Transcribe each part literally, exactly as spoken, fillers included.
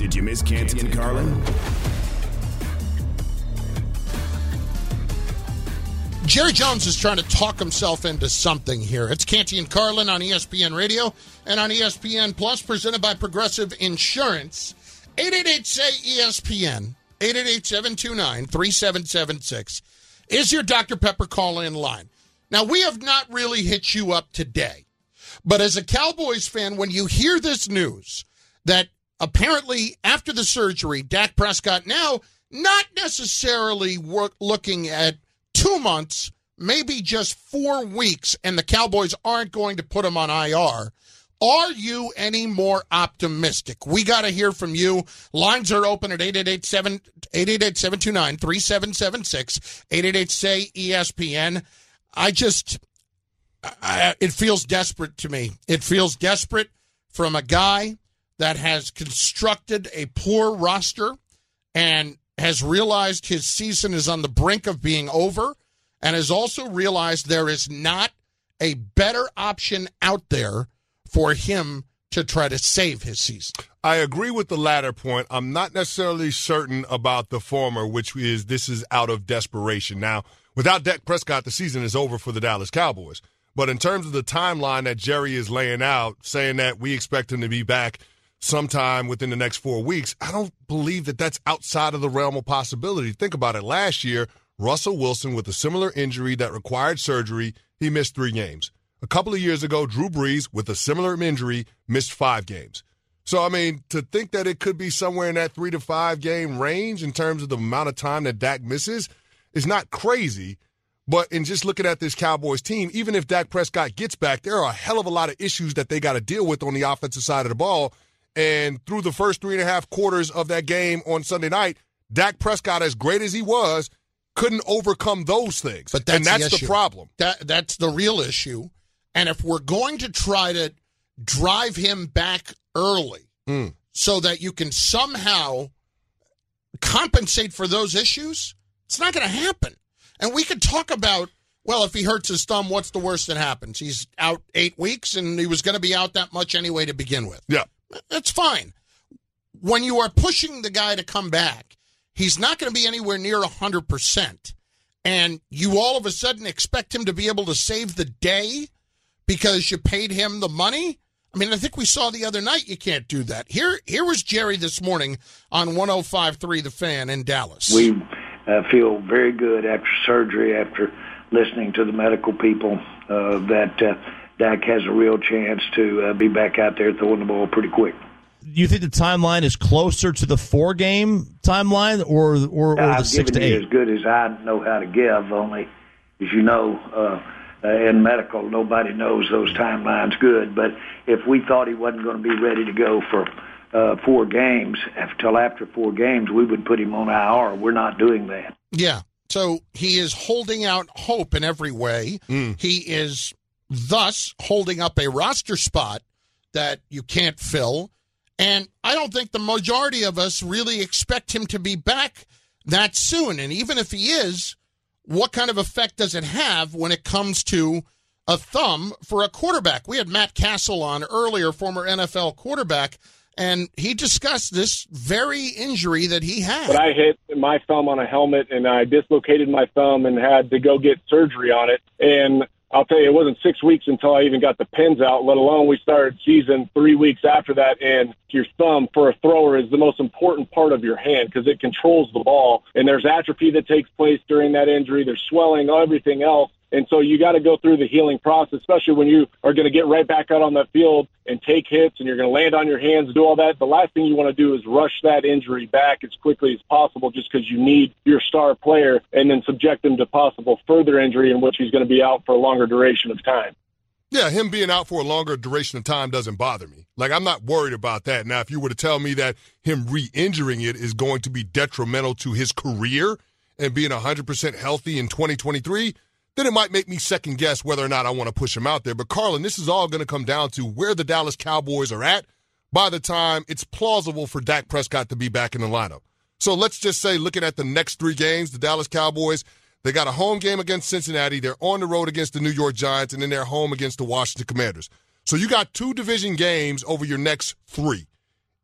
Did you miss Canty and Carlin? Jerry Jones is trying to talk himself into something here. It's Canty and Carlin on E S P N Radio and on E S P N Plus, presented by Progressive Insurance. eight eight eight, S A Y, E S P N, eight eight eight, seven two nine, three seven seven six is your Doctor Pepper call-in line. Now, we have not really hit you up today, but as a Cowboys fan, when you hear this news that apparently after the surgery, Dak Prescott now not necessarily work, looking at two months, maybe just four weeks, and the Cowboys aren't going to put him on I R. Are you any more optimistic? We got to hear from you. Lines are open at eight eight eight, seven two nine, three seven seven six, eight eight eight, S A Y, E S P N. I just, I, it feels desperate to me. It feels desperate from a guy that has constructed a poor roster and has realized his season is on the brink of being over, and has also realized there is not a better option out there for him to try to save his season. I agree with the latter point. I'm not necessarily certain about the former, which is this is out of desperation. Now, without Dak Prescott, the season is over for the Dallas Cowboys. But in terms of the timeline that Jerry is laying out, saying that we expect him to be back sometime within the next four weeks, I don't believe that that's outside of the realm of possibility. Think about it. Last year, Russell Wilson, with a similar injury that required surgery, he missed three games. A couple of years ago, Drew Brees, with a similar injury, missed five games. So, I mean, to think that it could be somewhere in that three to five game range in terms of the amount of time that Dak misses is not crazy. But in just looking at this Cowboys team, even if Dak Prescott gets back, there are a hell of a lot of issues that they got to deal with on the offensive side of the ball. And through the first three and a half quarters of that game on Sunday night, Dak Prescott, as great as he was, couldn't overcome those things. But that's and that's the, the problem. That, that's the real issue. And if we're going to try to drive him back early mm. so that you can somehow compensate for those issues, it's not going to happen. And we could talk about, well, if he hurts his thumb, what's the worst that happens? He's out eight weeks, and he was going to be out that much anyway to begin with. Yeah. That's fine. When you are pushing the guy to come back, he's not going to be anywhere near one hundred percent. And you all of a sudden expect him to be able to save the day because you paid him the money? I mean, I think we saw the other night you can't do that. Here here was Jerry this morning on one oh five point three The Fan in Dallas. We uh, feel very good after surgery, after listening to the medical people, uh, that uh, Dak has a real chance to uh, be back out there throwing the ball pretty quick. You think the timeline is closer to the four-game timeline or or, or the six to eight? I've given you as good as I know how to give, only, as you know, uh, uh, in medical, nobody knows those timelines good. But if we thought he wasn't going to be ready to go for uh, four games, until after four games, we would put him on I R. We're not doing that. Yeah, so he is holding out hope in every way. Mm. He is thus holding up a roster spot that you can't fill. And I don't think the majority of us really expect him to be back that soon. And even if he is, what kind of effect does it have when it comes to a thumb for a quarterback? We had Matt Castle on earlier, former N F L quarterback, and he discussed this very injury that he had. But I hit my thumb on a helmet, and I dislocated my thumb and had to go get surgery on it. And I'll tell you, it wasn't six weeks until I even got the pins out, let alone we started season three weeks after that. And your thumb for a thrower is the most important part of your hand because it controls the ball. And there's atrophy that takes place during that injury. There's swelling, everything else. And so you got to go through the healing process, especially when you are going to get right back out on that field and take hits and you're going to land on your hands and do all that. The last thing you want to do is rush that injury back as quickly as possible just because you need your star player and then subject him to possible further injury in which he's going to be out for a longer duration of time. Yeah, him being out for a longer duration of time doesn't bother me. Like, I'm not worried about that. Now, if you were to tell me that him re-injuring it is going to be detrimental to his career and being one hundred percent healthy in twenty twenty-three, then it might make me second guess whether or not I want to push him out there. But, Carlin, this is all going to come down to where the Dallas Cowboys are at by the time it's plausible for Dak Prescott to be back in the lineup. So let's just say, looking at the next three games, the Dallas Cowboys, they got a home game against Cincinnati, they're on the road against the New York Giants, and then they're home against the Washington Commanders. So you got two division games over your next three.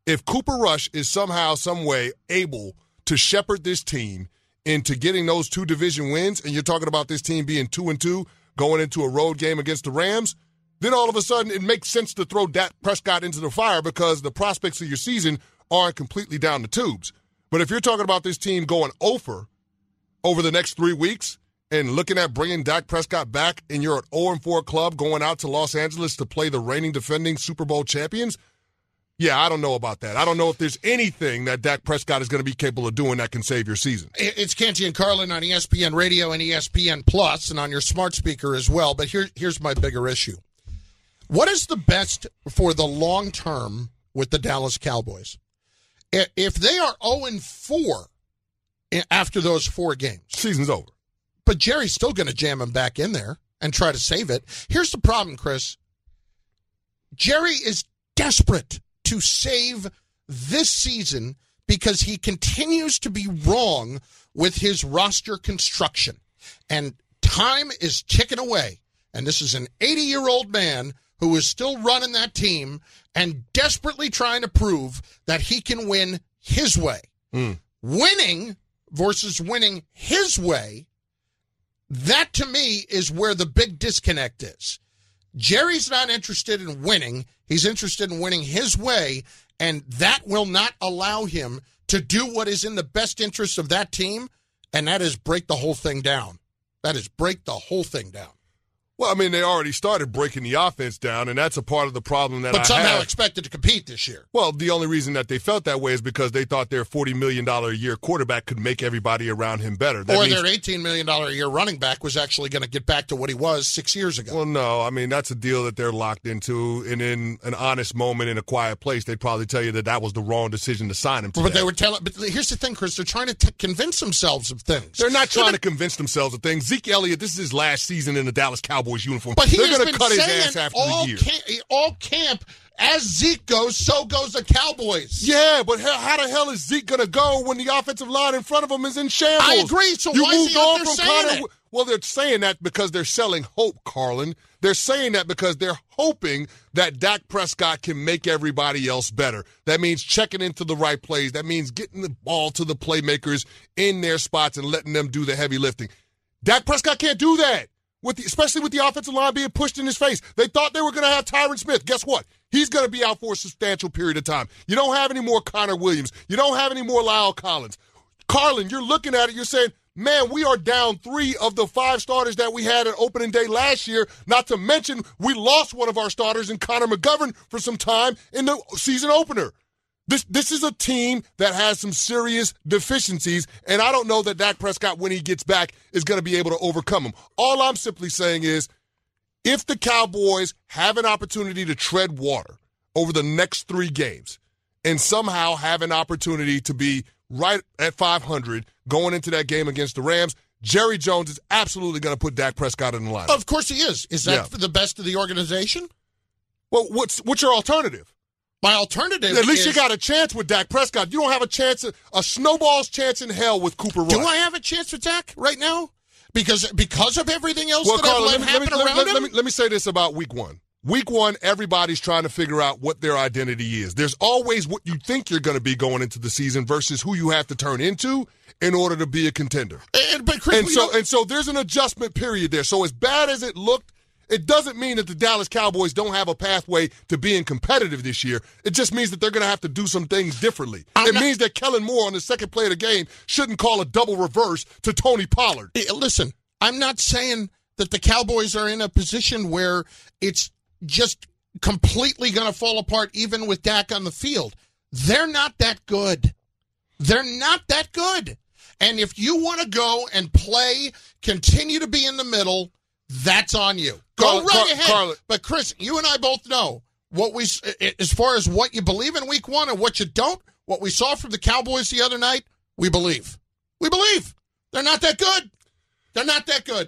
if Cooper Rush is somehow, some way able to shepherd this team into getting those two division wins, and you're talking about this team being two and two going into a road game against the Rams, then all of a sudden it makes sense to throw Dak Prescott into the fire because the prospects of your season aren't completely down the tubes. But if you're talking about this team going over over the next three weeks and looking at bringing Dak Prescott back and you're an oh and four club going out to Los Angeles to play the reigning defending Super Bowl champions, yeah, I don't know about that. I don't know if there's anything that Dak Prescott is going to be capable of doing that can save your season. It's Canty and Carlin on E S P N Radio and E S P N Plus and on your smart speaker as well. But here, here's my bigger issue. What is the best for the long term with the Dallas Cowboys? If they are oh and four after those four games, season's over. But Jerry's still going to jam him back in there and try to save it. Here's the problem, Chris. Jerry is desperate to save this season because he continues to be wrong with his roster construction. And time is ticking away. And this is an eighty-year-old man who is still running that team and desperately trying to prove that he can win his way. Mm. Winning versus winning his way, that to me is where the big disconnect is. Jerry's not interested in winning. He's interested in winning his way, and that will not allow him to do what is in the best interest of that team, and that is break the whole thing down. That is break the whole thing down. Well, I mean, they already started breaking the offense down, and that's a part of the problem that I have. But somehow expected to compete this year. Well, the only reason that they felt that way is because they thought their forty million dollars a year quarterback could make everybody around him better. That or means, their eighteen million dollars a year running back was actually going to get back to what he was six years ago. Well, no. I mean, that's a deal that they're locked into, and in an honest moment in a quiet place, they'd probably tell you that that was the wrong decision to sign him to. But they were telling. But here's the thing, Chris. They're trying to t- convince themselves of things. They're not trying they're to convince themselves of things. Zeke Elliott, this is his last season in the Dallas Cowboys uniform. But he They're going to cut his ass after all the year. Camp, all camp, as Zeke goes, so goes the Cowboys. Yeah, but how, how the hell is Zeke going to go when the offensive line in front of him is in shambles? I agree. So you why is he out there saying Connor, it? Well, they're saying that because they're selling hope, Carlin. They're saying that because they're hoping that Dak Prescott can make everybody else better. That means checking into the right plays. That means getting the ball to the playmakers in their spots and letting them do the heavy lifting. Dak Prescott can't do that. With the, especially with the offensive line being pushed in his face. They thought they were going to have Tyron Smith. Guess what? He's going to be out for a substantial period of time. You don't have any more Connor Williams. You don't have any more Lyle Collins. Carlin, you're looking at it, you're saying, man, we are down three of the five starters that we had at opening day last year, not to mention we lost one of our starters in Connor McGovern for some time in the season opener. This this is a team that has some serious deficiencies, and I don't know that Dak Prescott, when he gets back, is going to be able to overcome them. All I'm simply saying is, if the Cowboys have an opportunity to tread water over the next three games and somehow have an opportunity to be right at five hundred going into that game against the Rams, Jerry Jones is absolutely going to put Dak Prescott in the lineup. Of course he is. Is that yeah. for the best of the organization? Well, what's what's your alternative? My alternative At least is, you got a chance with Dak Prescott. You don't have a chance, a snowball's chance in hell with Cooper Rush. Do I have a chance with Dak right now? Because because of everything else well, that Carl, I've let, let me, happen let me, around let, him? Let me, let me say this about week one. Week one, everybody's trying to figure out what their identity is. There's always what you think you're going to be going into the season versus who you have to turn into in order to be a contender. And, but Chris, and so and so there's an adjustment period there. So as bad as it looked, it doesn't mean that the Dallas Cowboys don't have a pathway to being competitive this year. It just means that they're going to have to do some things differently. I'm it not, means that Kellen Moore on the second play of the game shouldn't call a double reverse to Tony Pollard. Listen, I'm not saying that the Cowboys are in a position where it's just completely going to fall apart even with Dak on the field. They're not that good. They're not that good. And if you want to go and play, continue to be in the middle, that's on you. Go Carl, right Carl, ahead. Carl, but, Chris, you and I both know what we, as far as what you believe in week one and what you don't, what we saw from the Cowboys the other night, we believe. We believe. They're not that good. They're not that good.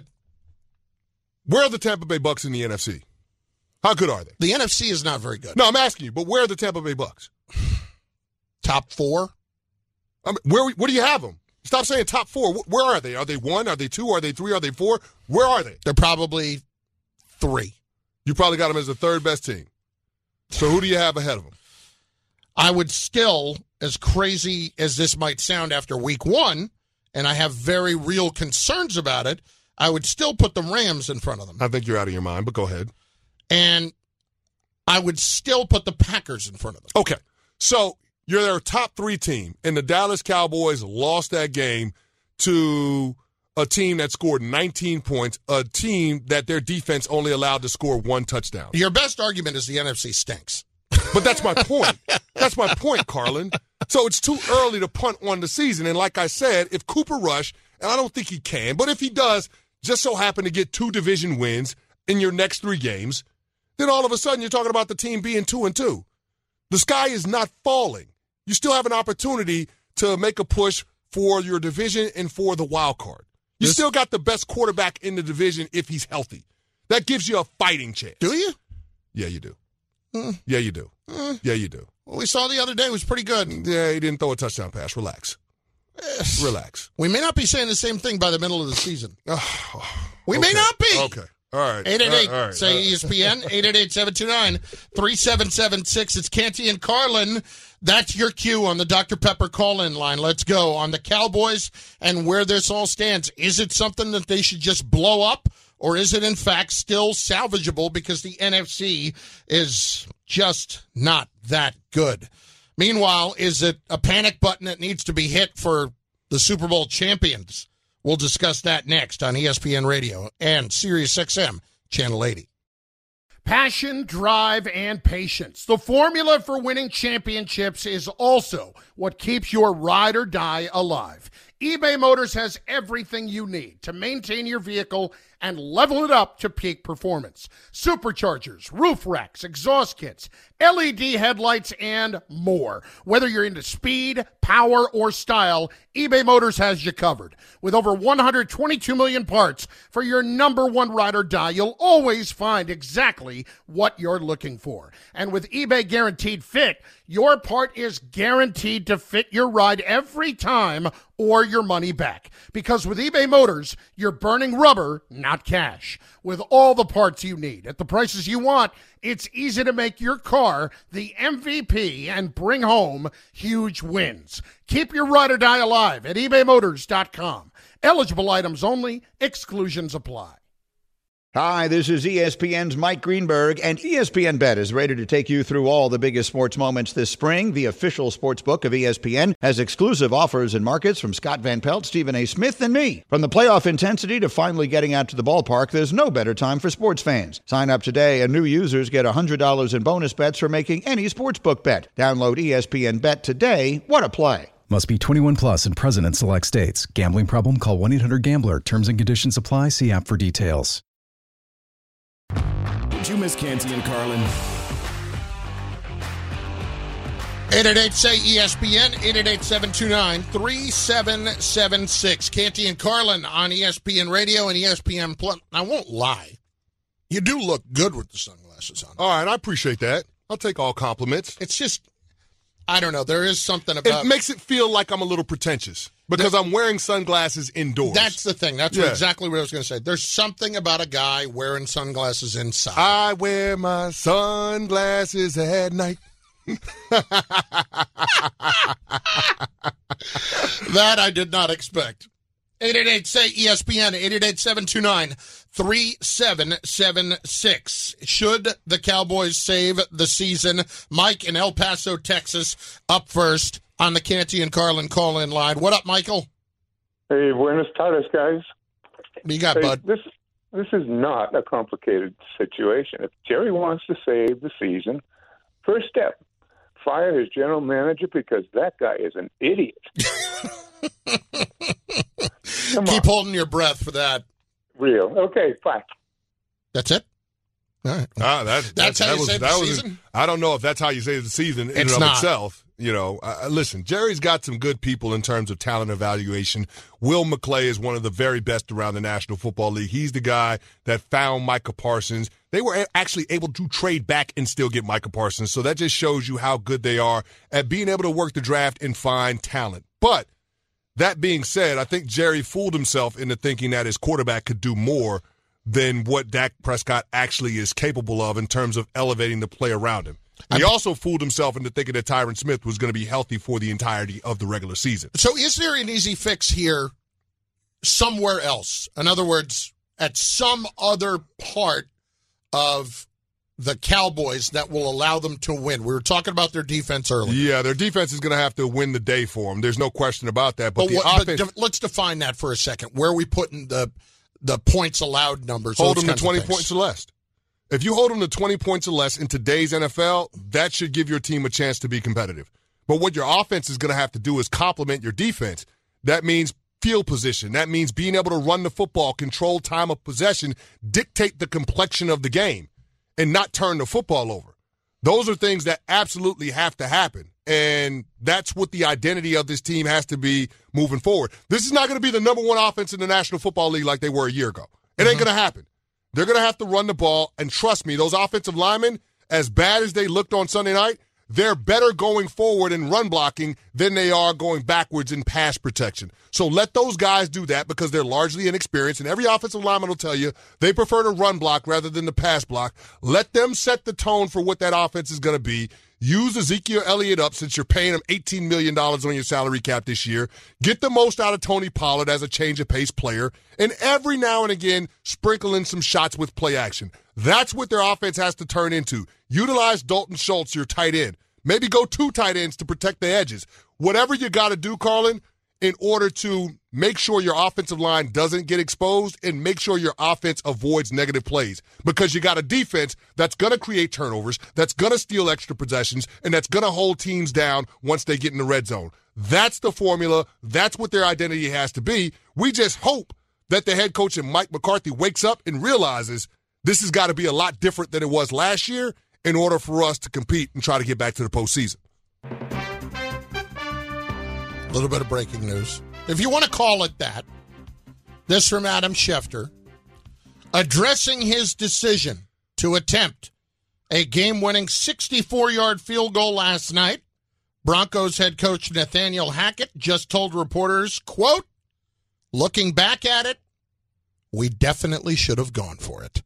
Where are the Tampa Bay Bucks in the N F C? How good are they? The N F C is not very good. No, I'm asking you, but where are the Tampa Bay Bucks? Top four? I mean, where, where do you have them? Stop saying top four. Where are they? Are they one? Are they two? Are they three? Are they four? Where are they? They're probably three. You probably got them as the third best team. So who do you have ahead of them? I would still, as crazy as this might sound after week one, and I have very real concerns about it, I would still put the Rams in front of them. I think you're out of your mind, but go ahead. And I would still put the Packers in front of them. Okay, so you're their top three team, and the Dallas Cowboys lost that game to a team that scored nineteen points, a team that their defense only allowed to score one touchdown. Your best argument is the N F C stinks. But that's my point. That's my point, Carlin. So it's too early to punt on the season. And like I said, if Cooper Rush, and I don't think he can, but if he does just so happen to get two division wins in your next three games, then all of a sudden you're talking about the team being two and two. The sky is not falling. You still have an opportunity to make a push for your division and for the wild card. You This- still got the best quarterback in the division if he's healthy. That gives you a fighting chance. Do you? Yeah, you do. Mm. Yeah, you do. Mm. Yeah, you do. What we saw the other day was pretty good. Yeah, he didn't throw a touchdown pass. Relax. Relax. We may not be saying the same thing by the middle of the season. We Okay. may not be. Okay. All right. eight eight eight, All right. say E S P N, eight eight eight, seven two nine, three seven seven six. It's Canty and Carlin. That's your cue on the Doctor Pepper call-in line. Let's go. On the Cowboys and where this all stands, is it something that they should just blow up, or is it, in fact, still salvageable because the N F C is just not that good? Meanwhile, is it a panic button that needs to be hit for the Super Bowl champions? We'll discuss that next on E S P N Radio and Sirius X M Channel eighty. Passion, drive, and patience. The formula for winning championships is also what keeps your ride or die alive. eBay Motors has everything you need to maintain your vehicle and level it up to peak performance. Superchargers, roof racks, exhaust kits, L E D headlights, and more. Whether you're into speed, power, or style, eBay Motors has you covered. With over one hundred twenty-two million parts for your number one ride or die, you'll always find exactly what you're looking for. And with eBay Guaranteed Fit, your part is guaranteed to fit your ride every time or your money back. Because with eBay Motors, you're burning rubber, not cash. With all the parts you need at the prices you want, it's easy to make your car the M V P and bring home huge wins. Keep your ride or die alive at ebay motors dot com. Eligible items only. Exclusions apply. Hi, this is E S P N's Mike Greenberg, and E S P N Bet is ready to take you through all the biggest sports moments this spring. The official sports book of E S P N has exclusive offers and markets from Scott Van Pelt, Stephen A. Smith, and me. From the playoff intensity to finally getting out to the ballpark, there's no better time for sports fans. Sign up today, and new users get one hundred dollars in bonus bets for making any sportsbook bet. Download E S P N Bet today. What a play. Must be twenty-one plus and present in select states. Gambling problem? Call one eight hundred gambler. Terms and conditions apply. See app for details. Did you miss Canty and Carlin? eight eight eight, say E S P N, eight eight eight, seven two nine, three seven seven six. Canty and Carlin on E S P N Radio and E S P N Plus. I won't lie. You do look good with the sunglasses on. All right, I appreciate that. I'll take all compliments. It's just, I don't know. There is something about It makes it feel like I'm a little pretentious because I'm wearing sunglasses indoors. That's the thing. That's Yeah. what, exactly what I was going to say. There's something about a guy wearing sunglasses inside. I wear my sunglasses at night. That I did not expect. eight eight eight, say E S P N, eight eight eight, seven two nine, three seven seven six. Should the Cowboys save the season? Mike in El Paso, Texas, up first on the Canty and Carlin call-in line. What up, Michael? Hey, buenos tardes, guys. What you got, Hey, bud? this this is not a complicated situation. If Jerry wants to save the season, first step, fire his general manager because that guy is an idiot. Come Keep on. holding your breath for that. Real. Okay, fine. That's it? All right. Ah, that, That's that, how that you was, save that the was, season? I don't know if that's how you save the season in It's and of not. itself. You know, uh, listen, Jerry's got some good people in terms of talent evaluation. Will McClay is one of the very best around the National Football League. He's the guy that found Micah Parsons. They were a- actually able to trade back and still get Micah Parsons. So that just shows you how good they are at being able to work the draft and find talent. But that being said, I think Jerry fooled himself into thinking that his quarterback could do more than what Dak Prescott actually is capable of in terms of elevating the play around him. And he also fooled himself into thinking that Tyron Smith was going to be healthy for the entirety of the regular season. So is there an easy fix here somewhere else? In other words, at some other part of the Cowboys that will allow them to win? We were talking about their defense earlier. Yeah, their defense is going to have to win the day for them. There's no question about that. But, but the what, offense... But de- let's define that for a second. Where are we putting the the points allowed numbers? Hold them to twenty points or less. If you hold them to twenty points or less in today's N F L, that should give your team a chance to be competitive. But what your offense is going to have to do is complement your defense. That means field position. That means being able to run the football, control time of possession, dictate the complexion of the game, and not turn the football over. Those are things that absolutely have to happen. And that's what the identity of this team has to be moving forward. This is not going to be the number one offense in the National Football League like they were a year ago. It mm-hmm. ain't going to happen. They're going to have to run the ball, and trust me, those offensive linemen, as bad as they looked on Sunday night, they're better going forward in run blocking than they are going backwards in pass protection. So let those guys do that because they're largely inexperienced, and every offensive lineman will tell you they prefer to run block rather than the pass block. Let them set the tone for what that offense is going to be. Use Ezekiel Elliott up since you're paying him eighteen million dollars on your salary cap this year. Get the most out of Tony Pollard as a change-of-pace player. And every now and again, sprinkle in some shots with play action. That's what their offense has to turn into. Utilize Dalton Schultz, your tight end. Maybe go two tight ends to protect the edges. Whatever you got to do, Carlin, in order to make sure your offensive line doesn't get exposed and make sure your offense avoids negative plays. Because you got a defense that's going to create turnovers, that's going to steal extra possessions, and that's going to hold teams down once they get in the red zone. That's the formula. That's what their identity has to be. We just hope that the head coach and Mike McCarthy wakes up and realizes this has got to be a lot different than it was last year in order for us to compete and try to get back to the postseason. A little bit of breaking news, if you want to call it that. This from Adam Schefter, addressing his decision to attempt a game-winning sixty-four-yard field goal last night. Broncos head coach Nathaniel Hackett just told reporters, quote, looking back at it, we definitely should have gone for it.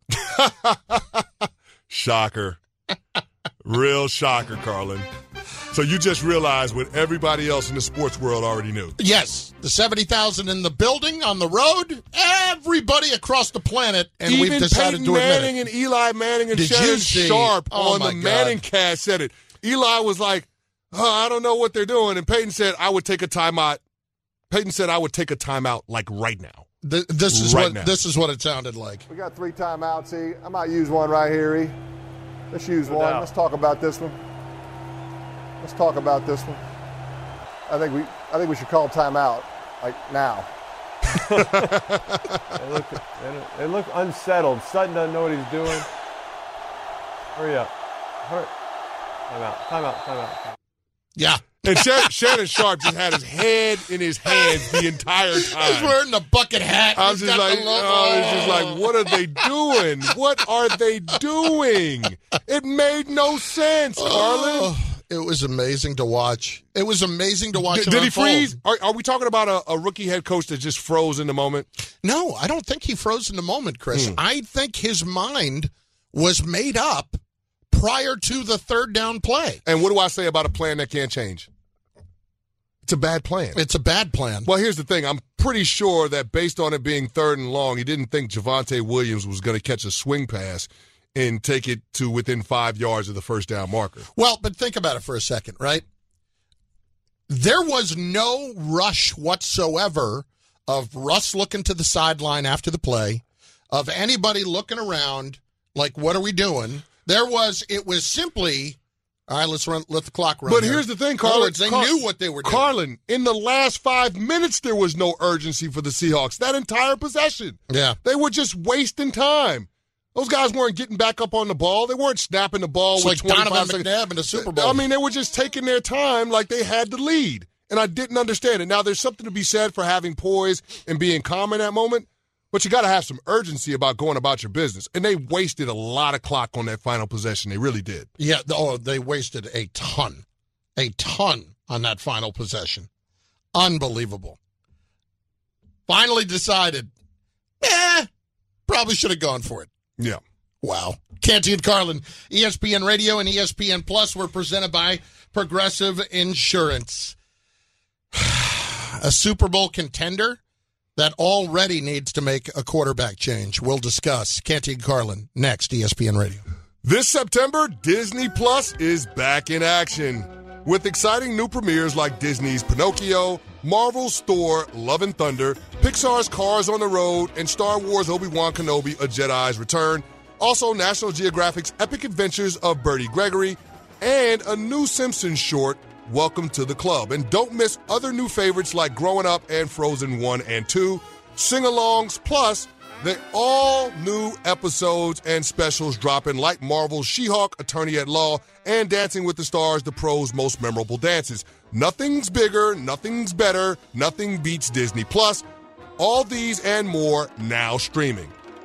Shocker. Real shocker, Carlin. So you just realized what everybody else in the sports world already knew. Yes. The seventy thousand in the building, on the road, everybody across the planet, and Even we've decided Peyton to admit Manning it. and Eli Manning and Did Shannon you see? Sharp Oh, on the my Manning God. cast said it. Eli was like, oh, I don't know what they're doing. And Peyton said, I would take a timeout. Peyton said, I would take a timeout like right now. Th- this is Right what now. this is what it sounded like. We got three timeouts, E. I might use one right here, E. Let's use one. doubt. Let's talk about this one. Let's talk about this one. I think we I think we should call timeout, like now. They look, they look unsettled. Sutton doesn't know what he's doing. Hurry up. Hurry. Timeout, timeout, timeout. Yeah. And Shannon, Shannon Sharp just had his head in his hands the entire He's time. wearing the bucket hat. I He's was just got like, the logo. oh, it's just like, what are they doing? What are they doing? It made no sense, Carlin. Oh, it was amazing to watch. It was amazing to watch. Did, him did he unfold. freeze? Are, are we talking about a, a rookie head coach that just froze in the moment? No, I don't think he froze in the moment, Chris. Hmm. I think his mind was made up prior to the third down play. And what do I say about a plan that can't change? It's a bad plan. It's a bad plan. Well, here's the thing. I'm pretty sure that based on it being third and long, he didn't think Javonte Williams was going to catch a swing pass and take it to within five yards of the first down marker. Well, but think about it for a second, right? There was no rush whatsoever of Russ looking to the sideline after the play, of anybody looking around like, what are we doing? There was, it was simply, all right, let's run, let the clock run. But here. here's the thing, In Carlin. other words, they Car- knew what they were doing. Carlin, in the last five minutes, there was no urgency for the Seahawks. That entire possession. Yeah. They were just wasting time. Those guys weren't getting back up on the ball. They weren't snapping the ball It's with like twenty-five Donovan seconds. McNabb in the Super Bowl. I mean, they were just taking their time like they had the lead. And I didn't understand it. Now, there's something to be said for having poise and being calm in that moment, but you got to have some urgency about going about your business. And they wasted a lot of clock on that final possession. They really did. Yeah, oh, they wasted a ton, a ton on that final possession. Unbelievable. Finally decided, eh, probably should have gone for it. Yeah. Wow. Canty and Carlin, E S P N Radio and E S P N Plus were presented by Progressive Insurance. A Super Bowl contender that already needs to make a quarterback change. We'll discuss. Canty and Carlin, next, E S P N Radio. This September, Disney Plus is back in action. With exciting new premieres like Disney's Pinocchio, Marvel's Thor, Love and Thunder, Pixar's Cars on the Road, and Star Wars Obi-Wan Kenobi, A Jedi's Return. Also, National Geographic's Epic Adventures of Bertie Gregory, and a new Simpsons short, Welcome to the Club. And don't miss other new favorites like Growing Up and Frozen one and two, sing-alongs, plus the all-new episodes and specials dropping like Marvel's She-Hulk, Attorney at Law, and Dancing with the Stars, the pros' most memorable dances. Nothing's bigger, nothing's better, nothing beats Disney Plus. All these and more now streaming.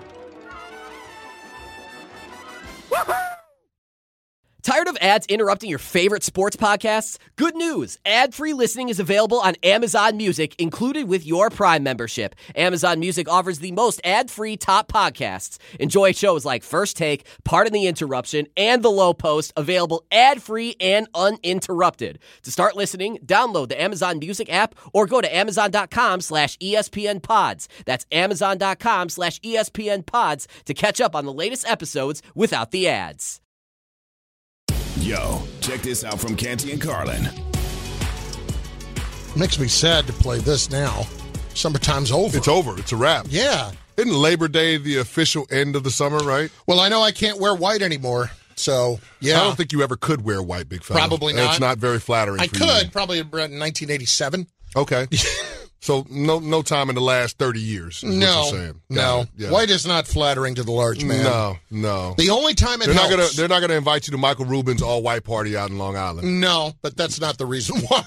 Tired of ads interrupting your favorite sports podcasts? Good news! Ad-free listening is available on Amazon Music, included with your Prime membership. Amazon Music offers the most ad-free top podcasts. Enjoy shows like First Take, Pardon the Interruption, and The Low Post, available ad-free and uninterrupted. To start listening, download the Amazon Music app or go to amazon.com slash ESPN pods. That's amazon.com slash ESPN pods to catch up on the latest episodes without the ads. Yo, check this out from Canty and Carlin. Makes me sad to play this now. Summertime's over. It's over. It's a wrap. Yeah. Isn't Labor Day the official end of the summer, right? Well, I know I can't wear white anymore, so, yeah. I don't think you ever could wear white, big fella. Probably not. It's not very flattering I for could, you. probably around nineteen eighty-seven. Okay. So no no time in the last thirty years is no, what you're saying. No. Yeah. White is not flattering to the large man. No, no. The only time it they're helps. Not gonna, they're not going to invite you to Michael Rubin's all-white party out in Long Island. No, but that's not the reason why.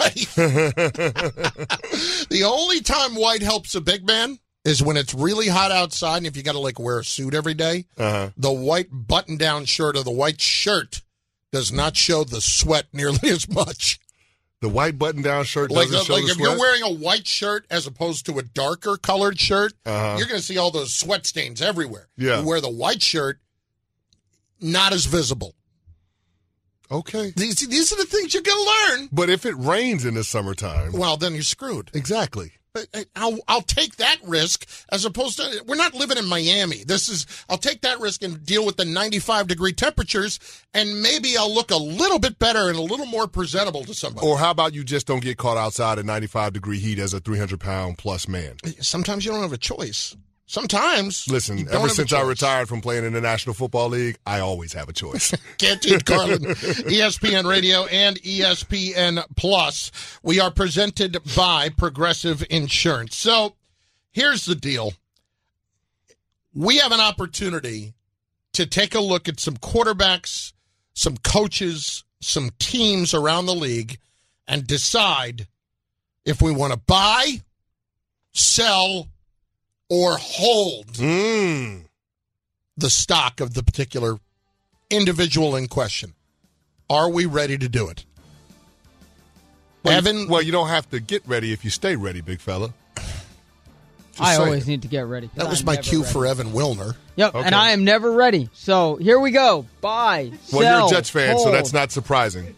The only time white helps a big man is when it's really hot outside and if you got to, like, wear a suit every day. Uh-huh. The white button-down shirt or the white shirt does not show the sweat nearly as much. The white button-down shirt like, doesn't show like the if sweat? you're wearing a white shirt as opposed to a darker colored shirt, uh-huh. you're going to see all those sweat stains everywhere. Yeah. You wear the white shirt, not as visible. Okay. These, these are the things you're going to learn. But if it rains in the summertime... Well, then you're screwed. Exactly. But I'll, I'll take that risk as opposed to, we're not living in Miami. This is, I'll take that risk and deal with the ninety-five degree temperatures, and maybe I'll look a little bit better and a little more presentable to somebody. Or how about you just don't get caught outside at ninety-five degree heat as a three hundred pound plus man? Sometimes you don't have a choice. Sometimes. Listen, ever since I retired from playing in the National Football League, I always have a choice. Canty and Carlin, E S P N Radio and E S P N Plus. We are presented by Progressive Insurance. So here's the deal. We have an opportunity to take a look at some quarterbacks, some coaches, some teams around the league, and decide if we want to buy, sell, or hold mm. the stock of the particular individual in question. Are we ready to do it? Well, Evan? You, well, you don't have to get ready if you stay ready, big fella. Just I saying. always need to get ready. That was I'm my never cue ready. for Evan Wilner. Yep, Okay. and I am never ready. So here we go. Buy, Well, sell, you're a Jets fan, hold. so that's not surprising.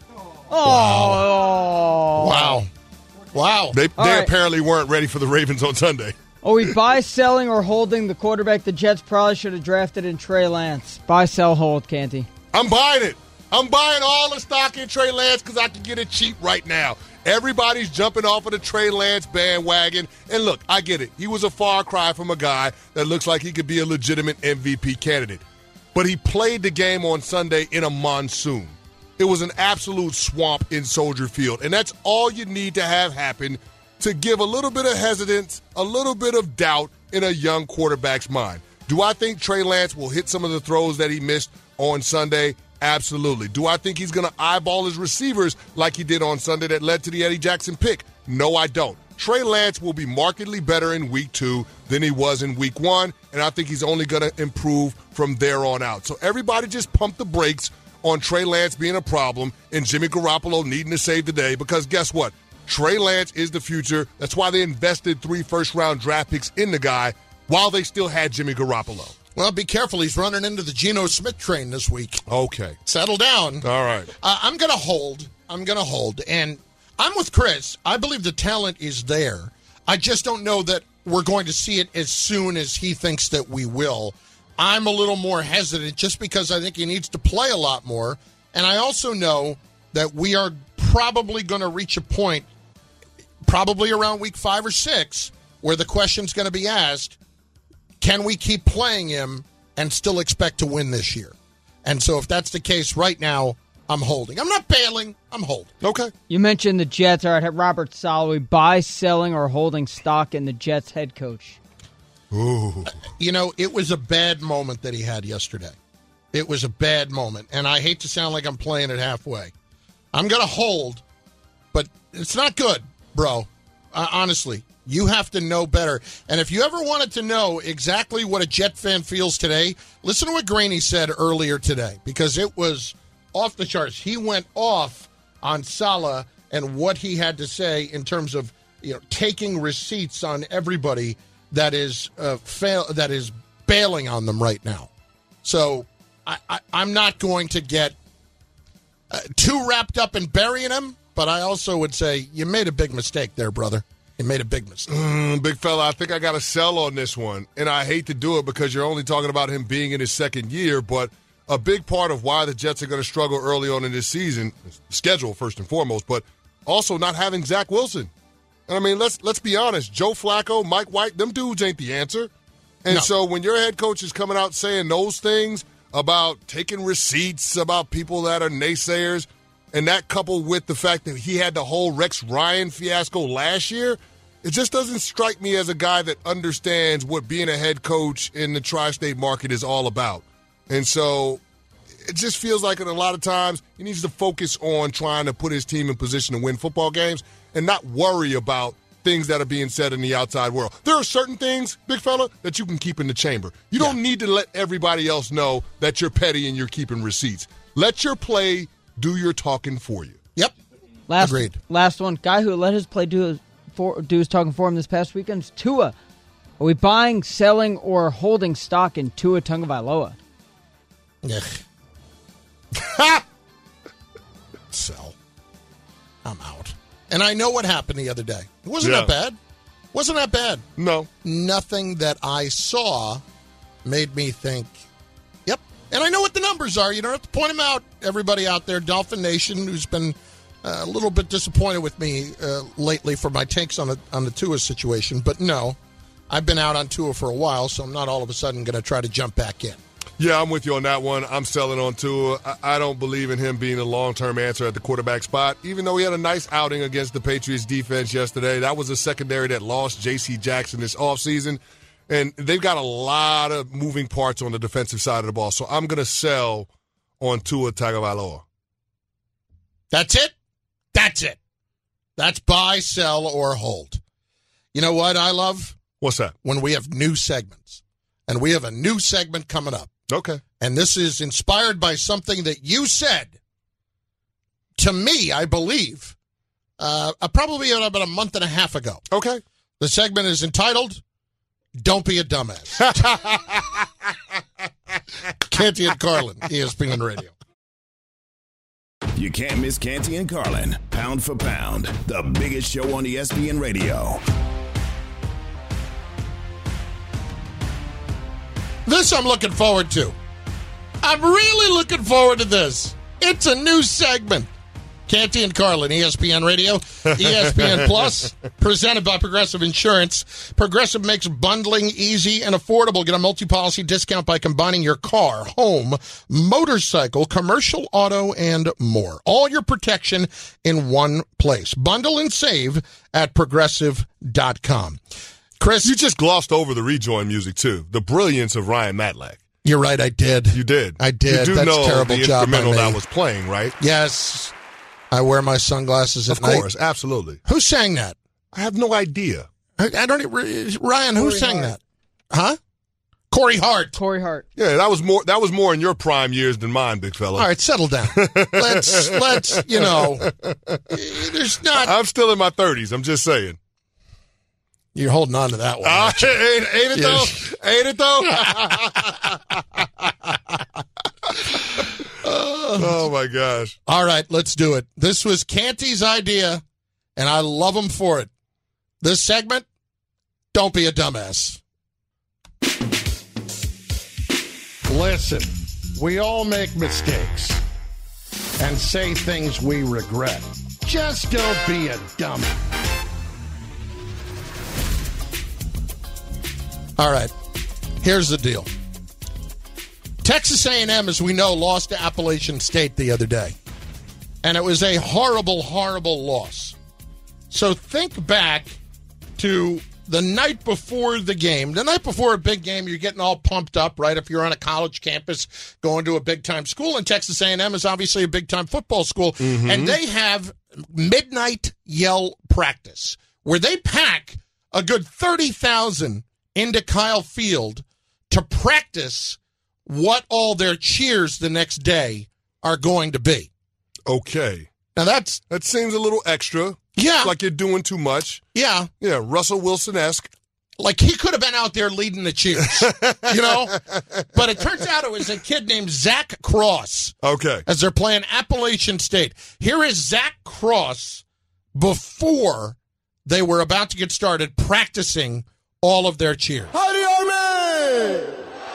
Oh. Wow. Wow. They, they right. apparently weren't ready for the Ravens on Sunday. Are we buy, selling, or holding the quarterback the Jets probably should have drafted in Trey Lance? Buy, sell, hold, Canty. I'm buying it. I'm buying all the stock in Trey Lance because I can get it cheap right now. Everybody's jumping off of the Trey Lance bandwagon. And look, I get it. He was a far cry from a guy that looks like he could be a legitimate M V P candidate. But he played the game on Sunday in a monsoon. It was an absolute swamp in Soldier Field. And that's all you need to have happen to give a little bit of hesitance, a little bit of doubt in a young quarterback's mind. Do I think Trey Lance will hit some of the throws that he missed on Sunday? Absolutely. Do I think he's going to eyeball his receivers like he did on Sunday that led to the Eddie Jackson pick? No, I don't. Trey Lance will be markedly better in week two than he was in week one, and I think he's only going to improve from there on out. So everybody just pump the brakes on Trey Lance being a problem and Jimmy Garoppolo needing to save the day because guess what? Trey Lance is the future. That's why they invested three first-round draft picks in the guy while they still had Jimmy Garoppolo. Well, be careful. He's running into the Geno Smith train this week. Okay. Settle down. All right. Uh, I'm going to hold. I'm going to hold. And I'm with Chris. I believe the talent is there. I just don't know that we're going to see it as soon as he thinks that we will. I'm a little more hesitant just because I think he needs to play a lot more. And I also know that we are probably going to reach a point, probably around week five or six, where the question's going to be asked, can we keep playing him and still expect to win this year? And so if that's the case right now, I'm holding. I'm not bailing. I'm holding. Okay. You mentioned the Jets. All right, Robert Saleh, buy, selling, or holding stock in the Jets head coach? Ooh. You know, it was a bad moment that he had yesterday. It was a bad moment. And I hate to sound like I'm playing it halfway. I'm going to hold, but it's not good, bro. Uh, honestly. You have to know better. And if you ever wanted to know exactly what a Jet fan feels today, listen to what Graney said earlier today, because it was off the charts. He went off on Saleh and what he had to say in terms of, you know, taking receipts on everybody that is uh, fail that is bailing on them right now. So I, I, I'm not going to get uh, too wrapped up in burying him, but I also would say you made a big mistake there, brother. You made a big mistake. Mm, big fella, I think I got to sell on this one. And I hate to do it because you're only talking about him being in his second year, but a big part of why the Jets are going to struggle early on in this season, schedule first and foremost, but also not having Zach Wilson. I mean, let's let's be honest. Joe Flacco, Mike White, them dudes ain't the answer. And No. so when your head coach is coming out saying those things about taking receipts, about people that are naysayers, and that coupled with the fact that he had the whole Rex Ryan fiasco last year, it just doesn't strike me as a guy that understands what being a head coach in the tri-state market is all about. And so it just feels like in a lot of times he needs to focus on trying to put his team in position to win football games and not worry about things that are being said in the outside world. There are certain things, big fella, that you can keep in the chamber. You don't yeah. need to let everybody else know that you're petty and you're keeping receipts. Let your play do your talking for you. Yep. Last, Agreed. Last one. Guy who let his play do his, for, do his talking for him this past weekend is Tua. Are we buying, selling, or holding stock in Tua Tagovailoa? Yeah. Sell. I'm out. And I know what happened the other day. It wasn't yeah. that bad. Wasn't that bad. No. Nothing that I saw made me think, yep. And I know what the numbers are. You don't have to point them out. Everybody out there, Dolphin Nation, who's been uh, a little bit disappointed with me uh, lately for my takes on, a, on the Tua situation. But no, I've been out on Tua for a while, so I'm not all of a sudden going to try to jump back in. Yeah, I'm with you on that one. I'm selling on Tua. I don't believe in him being a long-term answer at the quarterback spot, even though he had a nice outing against the Patriots defense yesterday. That was a secondary that lost J C Jackson this offseason, and they've got a lot of moving parts on the defensive side of the ball. So I'm going to sell on Tua Tagovailoa. That's it? That's it. That's buy, sell, or hold. You know what I love? What's that? When we have new segments. And we have a new segment coming up. Okay. And this is inspired by something that you said to me, I believe, uh, probably about a month and a half ago. Okay. The segment is entitled, Don't Be a Dumbass. Canty and Carlin, E S P N Radio. You can't miss Canty and Carlin, pound for pound, the biggest show on E S P N Radio. This I'm looking forward to. I'm really looking forward to this. It's a new segment. Canty and Carlin, E S P N Radio, E S P N Plus, presented by Progressive Insurance. Progressive makes bundling easy and affordable. Get a multi-policy discount by combining your car, home, motorcycle, commercial auto, and more. All your protection in one place. Bundle and save at progressive dot com. Chris, you just glossed over the rejoin music, too. The brilliance of Ryan Matlack. You're right, I did. You did. I did. You do That's know a terrible the job instrumental by me. that was playing, right? Yes. I wear my sunglasses at of night. Of course, absolutely. Who sang that? I have no idea. I, I don't even, Ryan, who Corey sang Hart. that? Huh? Corey Hart. Corey Hart. Yeah, that was more that was more in your prime years than mine, big fella. All right, settle down. let's, let's, you know, there's not. I'm still in my thirties, I'm just saying. You're holding on to that one. Uh, ain't, ain't it though? Ain't it though? Oh my gosh. All right, let's do it. This was Canty's idea, and I love him for it. This segment, don't be a dumbass. Listen, we all make mistakes and say things we regret. Just don't be a dummy. All right, here's the deal. Texas A and M, as we know, lost to Appalachian State the other day. And it was a horrible, horrible loss. So think back to the night before the game. The night before a big game, you're getting all pumped up, right? If you're on a college campus going to a big-time school, and Texas A and M is obviously a big-time football school, mm-hmm. and they have midnight yell practice where they pack a good thirty thousand into Kyle Field to practice what all their cheers the next day are going to be. Okay. Now that's... That seems a little extra. Yeah. Like you're doing too much. Yeah. Yeah, Russell Wilson-esque. Like he could have been out there leading the cheers, you know? But it turns out it was a kid named Zach Cross. Okay. As they're playing Appalachian State. Here is Zach Cross before they were about to get started practicing all of their cheers. Howdy, Army!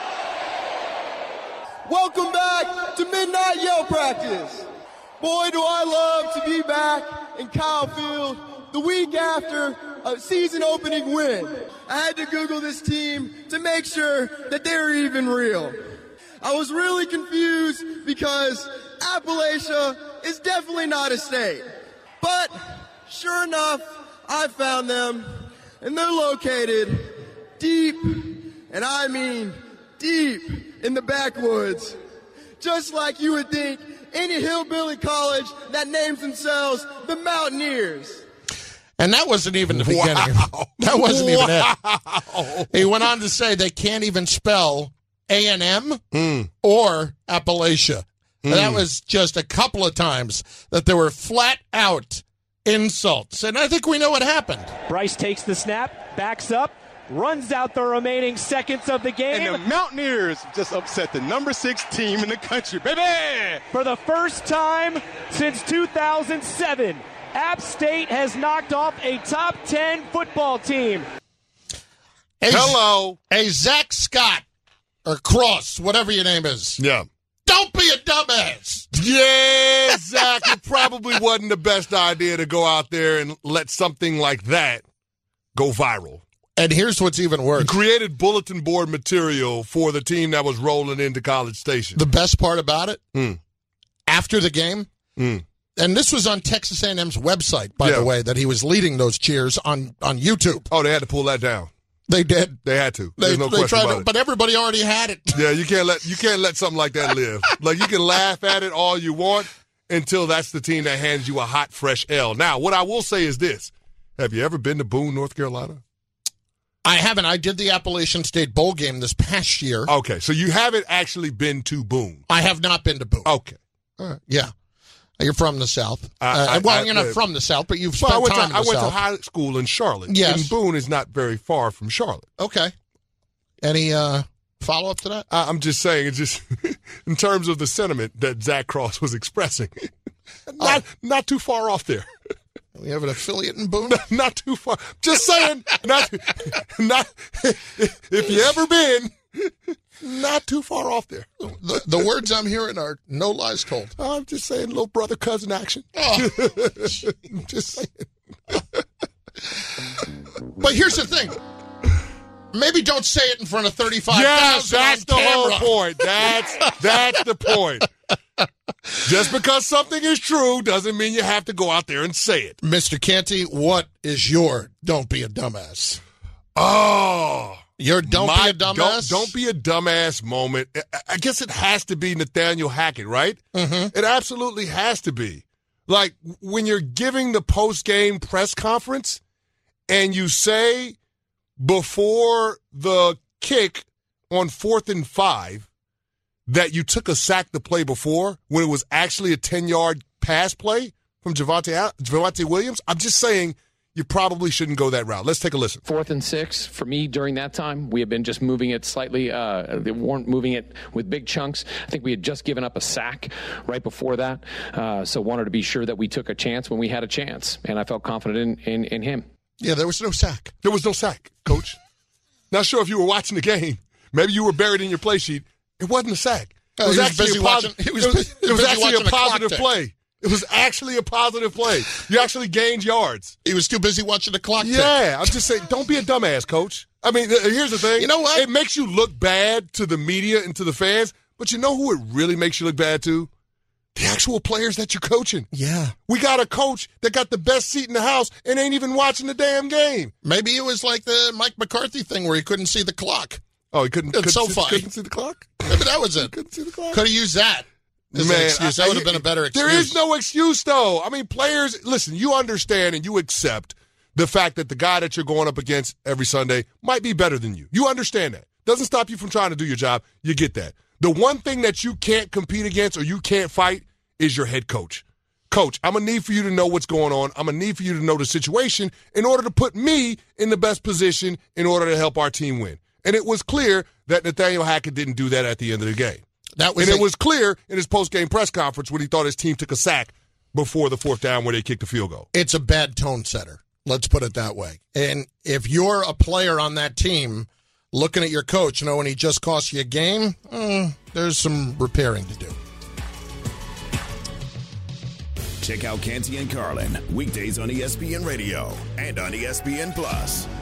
Welcome back to Midnight Yell Practice. Boy, do I love to be back in Kyle Field the week after a season opening win. I had to Google this team to make sure that they were even real. I was really confused because Appalachia is definitely not a state. But sure enough, I found them, and they're located deep, and I mean deep in the backwoods. Just like you would think any hillbilly college that names themselves the Mountaineers. And that wasn't even the beginning. Wow. That wasn't wow. even it. He went on to say they can't even spell A and M mm. or Appalachia. Mm. That was just a couple of times that there were flat out insults. And I think we know what happened. Bryce takes the snap, backs up, runs out the remaining seconds of the game. And the Mountaineers just upset the number six team in the country, baby! For the first time since two thousand seven, App State has knocked off a top ten football team. Hey, Hello. Hey, Zach Scott, or Cross, whatever your name is. Yeah. Don't be a dumbass. Yeah, Zach, it probably wasn't the best idea to go out there and let something like that go viral. And here's what's even worse. You created bulletin board material for the team that was rolling into College Station. The best part about it, mm. after the game, mm. and this was on Texas A and M's website, by yeah. the way, that he was leading those cheers on, on YouTube. Oh, they had to pull that down. They did. They had to. They, There's no they question tried about to, it. but everybody already had it. Yeah, you can't let you can't let something like that live. Like, you can laugh at it all you want until that's the team that hands you a hot, fresh L. Now, what I will say is this. Have you ever been to Boone, North Carolina? I haven't. I did the Appalachian State Bowl game this past year. Okay, so you haven't actually been to Boone. I have not been to Boone. Okay. All right. Yeah. You're from the South. I, uh, I, well, I, you're not I, from the South, but you've well, spent I went time to, in the I went South. to high school in Charlotte. Yes. And Boone is not very far from Charlotte. Okay. Any uh, follow-up to that? I, I'm just saying, it's just in terms of the sentiment that Zach Cross was expressing, not oh. not too far off there. We have an affiliate in Boone? Not, not too far. Just saying, not, not if you ever been, not too far off there. The, the words I'm hearing are no lies told. I'm just saying, little brother cousin action. Oh. Just saying. But here's the thing. Maybe don't say it in front of thirty-five thousand. Yes, that's the camera. whole point. That's that's the point. Just because something is true doesn't mean you have to go out there and say it. Mister Canty, what is your don't be a dumbass? Oh. Your don't my, be a dumbass? Don't, don't be a dumbass moment. I guess it has to be Nathaniel Hackett, right? Mm-hmm. It absolutely has to be. Like, when you're giving the post-game press conference and you say before the kick on fourth and five that you took a sack the play before when it was actually a ten-yard pass play from Javonte, Javonte Williams. I'm just saying you probably shouldn't go that route. Let's take a listen. Fourth and six, for me, during that time, we had been just moving it slightly. Uh, they weren't moving it with big chunks. I think we had just given up a sack right before that, uh, so wanted to be sure that we took a chance when we had a chance, and I felt confident in, in, in him. Yeah, there was no sack. There was no sack, Coach. Not sure if you were watching the game. Maybe you were buried in your play sheet. It wasn't a sack. It was, was actually busy a positive, watching- he was it was, busy- it was busy actually watching a the clock positive tick. play. It was actually a positive play. You actually gained yards. He was too busy watching the clock tick. Yeah, I'm just saying, don't be a dumbass, Coach. I mean, th- here's the thing. You know what? It makes you look bad to the media and to the fans, but you know who it really makes you look bad to? The actual players that you're coaching. Yeah. We got a coach that got the best seat in the house and ain't even watching the damn game. Maybe it was like the Mike McCarthy thing where he couldn't see the clock. Oh, he couldn't, It's couldn't, so see, funny. couldn't see the clock? Maybe that was it. Couldn't see the clock? Could have used that as Man, an excuse. I- That would have been a better excuse. There is no excuse, though. I mean, players, listen, you understand and you accept the fact that the guy that you're going up against every Sunday might be better than you. You understand that. Doesn't stop you from trying to do your job. You get that. The one thing that you can't compete against or you can't fight is your head coach. Coach, I'm going to need for you to know what's going on. I'm going to need for you to know the situation in order to put me in the best position in order to help our team win. And it was clear that Nathaniel Hackett didn't do that at the end of the game. That was and a- it was clear in his post-game press conference when he thought his team took a sack before the fourth down where they kicked the field goal. It's a bad tone setter. Let's put it that way. And if you're a player on that team looking at your coach, you know, when he just cost you a game, mm, there's some repairing to do. Check out Canty and Carlin, weekdays on E S P N Radio and on E S P N Plus.